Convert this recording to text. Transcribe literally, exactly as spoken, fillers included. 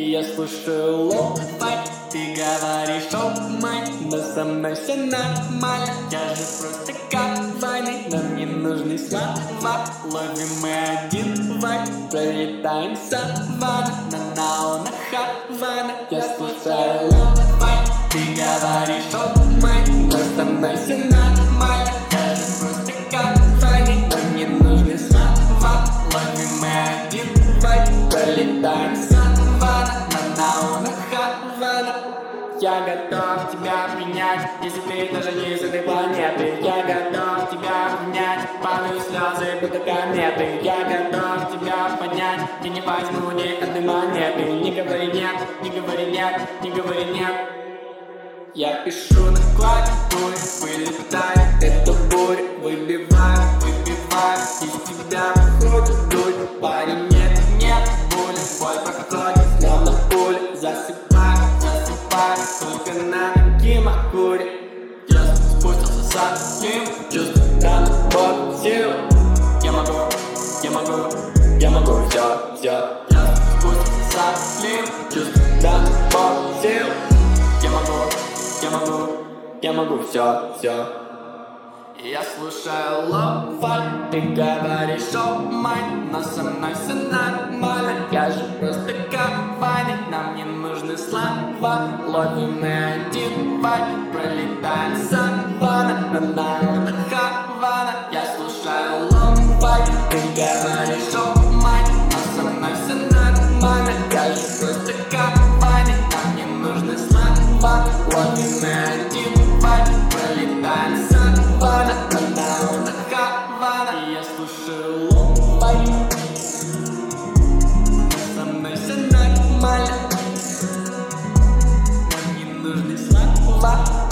Я слушаю ло-фай, ты говоришь о май, но со мной все нормально. Я же просто кавайный, нам не нужны слова. Ловим мы один вайб, пролетаем саванна, на наона Хавана. Я слушаю ло-фай, ты говоришь о май, но со мной все нормально. Я же просто кавайный, нам не нужны слова. Ловим мы один вайб, пролетаем саванна, на наона Хавана. Я готов тебя принять, если ты даже не с этой планеты. Я готов тебя обнять, падают слезы, будто кометы. Я готов тебя понять, я не возьму ни одной монеты. Не говори нет, не говори нет, не говори нет. Я пишу на клавиатуре, вылетает эту бурю. Выбиваю, выбиваю, из тебя выходит дурь. Парень, нет, нет, боли, бой проходит, словно пуля. Засыпаю, засыпаю, только на Кимакуре. Я спустился совсем, чувствую рано под силу. Я могу, я могу, я могу все, все. Я спустился совсем, чувствую рано под силу. Я могу, я могу, я могу все, все. Я слушаю ло-фай, ты говоришь о май, но со мной все нормально. Я же просто кавайный, нам не нужны слова. Ловим мы один вайб, пролетаем саванна, на наона Хавана. Я слушаю ло-фай, ты говоришь о май, но со мной все нормально. Я же просто кавайный, нам не нужны слова. Ловим мы один вайб, пролетаем саванна, на наона Хавана. Я слушаю ло-фай, со мной все нормально. Нам не нужны слова.